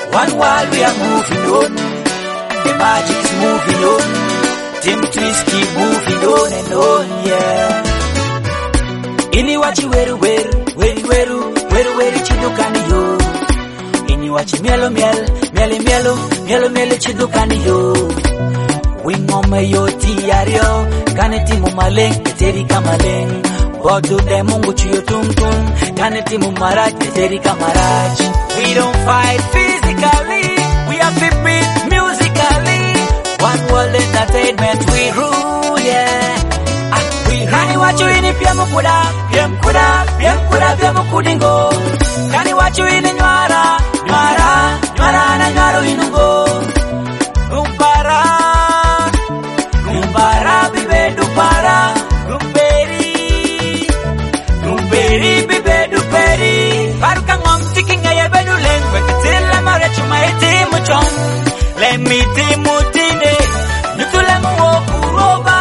One while we are moving on, the magic is moving on. Team Twist keep moving on and on, yeah. Ini wachi weru chidukani yo. Ini wachi mielo chidukani yo. Wingome yo tiario, kaneti mumaleng, eteri kamaleng. Bodu de mungu chiyo tung, kaneti mumaraj, eteri kamaraj. We don't fight physically, we are beat musically. One world entertainment, we rule, yeah. Kani wachu ini pia mukudingo. Kani wachu ini nyara na nyaro inungo. Gumpara bibedu para. Gumperi bibedu peri. Baru kangom tiking ya bedu lengwe. Ketila mare chuma iti muchong. Lemi timu tine. Nutule muwo kuroba.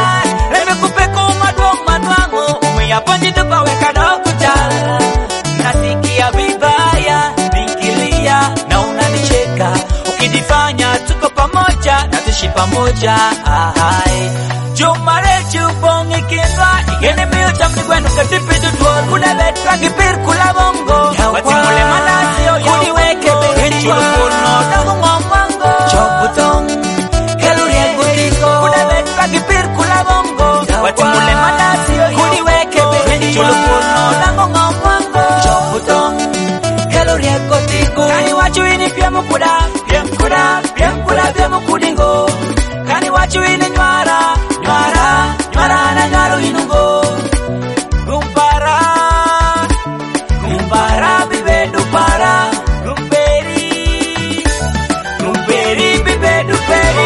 Ponji tupa weka dokuja. Nasikia vibaya, nikilia na unanicheka. Ukidifanya tuko pamoja na tushi pamoja. Jumare chupong ikindwa. Igeni miyo chamni kwenu katipi tutuol. Kuna letra kipir kula bongo. Watimule manasio ya uniweke behenchi lupuno. Nangu ngombango Chobutong Keluria gutiko. Kuna letra kipir kula bongo. Watimule manasio ya uniweke chulupuno nango ngomwango Chobutong Keluria gutiko. Kani wachu ini pia mukudingo. Kani wachu ini nyara na nyaro inungo. Gumpara bibedu para. Gumperi bibedu peri.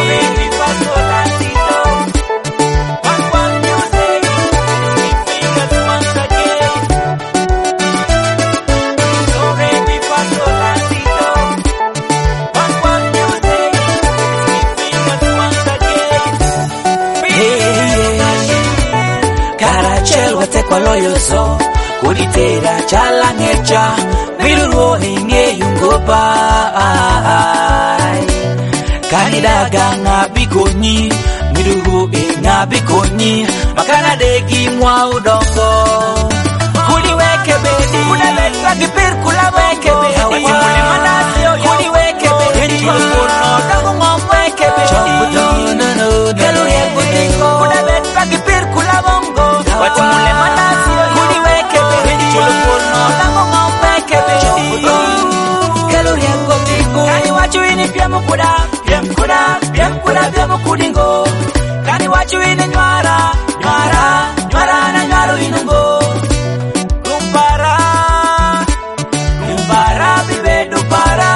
Kwa loyo so kuditera chala ngecha miruro hinge yungopa kanidaga ngabikonyi miruro ngabikonyi makana degi mwa udongo kuliweke bedi kunaleta kipir kula weke bedi wale manasio kuliweke bedi kuno dango ngomweke bedi Keluria gutiko kunaleta kipir kula bongo watimule manasio kuliweke bedi chulupuno dango ngomweke bedi Keluria gutiko. Kani wachu ini pia mukudingo. Kani wachu ini nyara na nyaro inungo. Gumpara bibedu para.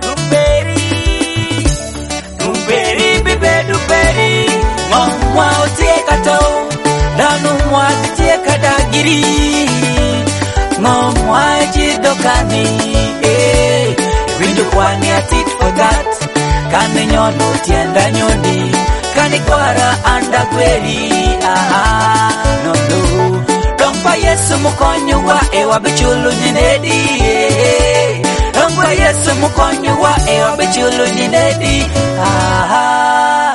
Gumperi bibedu peri. Ngomwa utie kato. Danu mwa titie kadagiri. Ngomwa jidokani. Windu kwani atit for that. Kani nyono tienda nyoni. Kani kwara anda kweli. No. Dompa Yesu mukonyo wa ewa bichulu nyinedi. Dompa Yesu mukonyo wa ewa bichulu nyinedi.